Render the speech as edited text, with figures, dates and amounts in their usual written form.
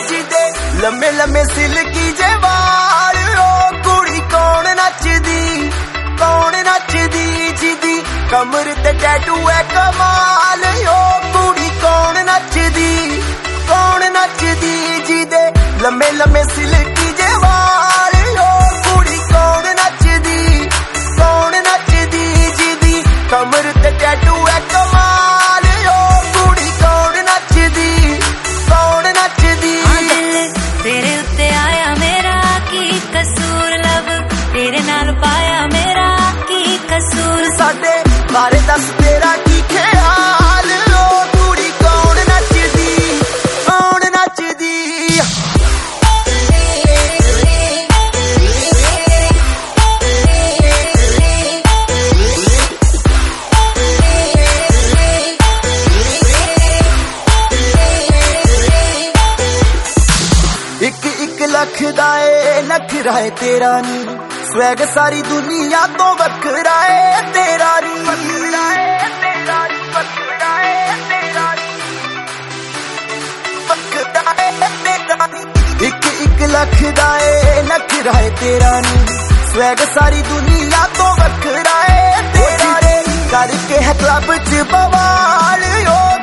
जिदे लम्मे लम्मे सिल्की जे वाल ओ कुड़ी कौन नचदी जिदी कमर ते टैटू है कमाल ओ कुड़ी कौन नचदी जिदे लम्मे लम्मे सिल्की जे वाल ओ कुड़ी कौन नचदी जिदी कमर ते टैटू है कमाल ओ कुड़ी कौन नचदी तेरे उत्ते आया मेरा की कसूर लब तेरे नाल पाया मेरा की कसूर साडे बारे दस तेरा की ख्याल ओ कुड़ी कौन नचदी एक लख दा नखरा है तेरा नी स्वैग सारी दुनिया तो वखरा है तेरा नी एक लख दा नखरा है तेरा नी स्वैग सारी दुनिया तो वखरा है तेरा नी करके है क्लब च बवाल ओ